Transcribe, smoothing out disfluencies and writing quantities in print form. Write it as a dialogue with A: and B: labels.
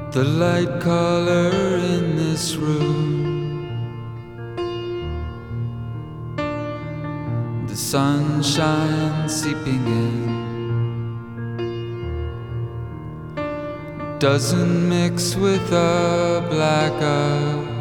A: The light color in this room, the sunshine seeping in, doesn't mix with the black of